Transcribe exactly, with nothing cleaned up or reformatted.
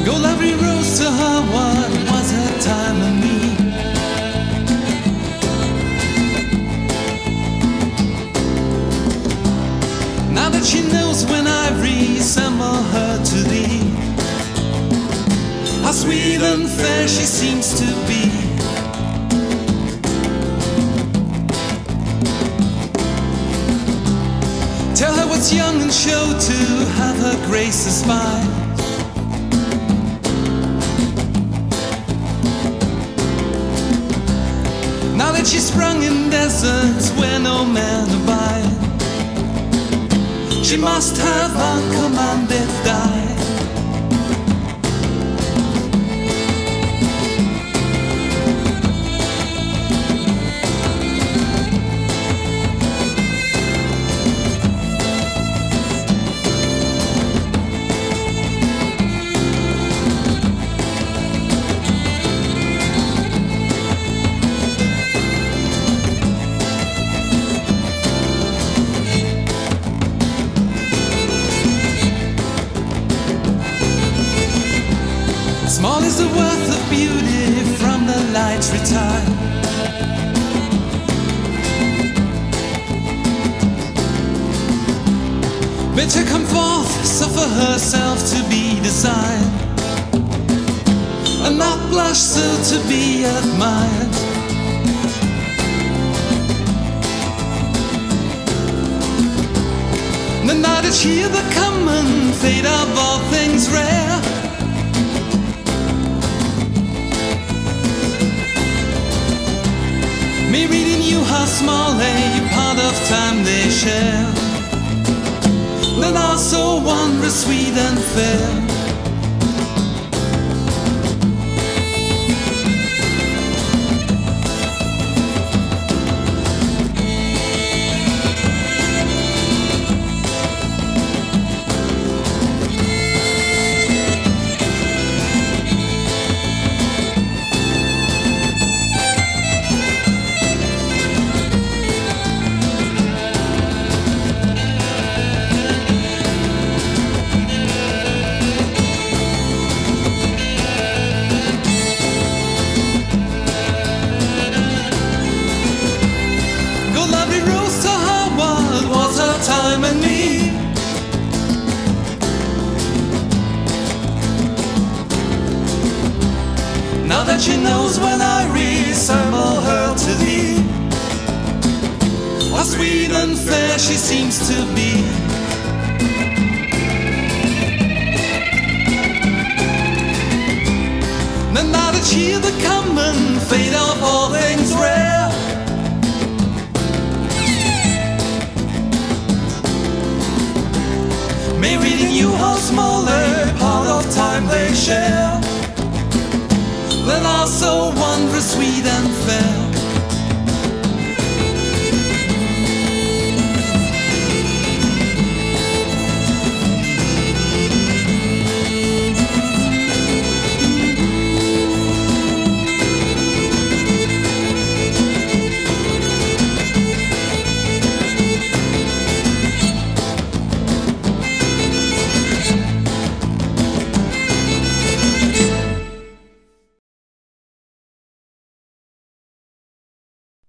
Gold every rose to her, what was her time and me? Now that she knows when I resemble her to thee, how sweet and fair she seems to be. Tell her what's young and show to have her grace aspire. Now that she's sprung in deserts where no man abide, she must have uncommanded die. Small is the worth of beauty from the lights retire. Bid her come forth, suffer herself to be desired, and not blush so to be admired. The night is here, the common fate of all things rare. Me reading you how small a part of time they share, that are so wondrous sweet and fair. Time and me. Now that she knows when I resemble her to thee, how sweet and fair she seems to be. And now that she's the common fate of all things rare, me reading you how small a part of time they share, that are so wondrous sweet and fair.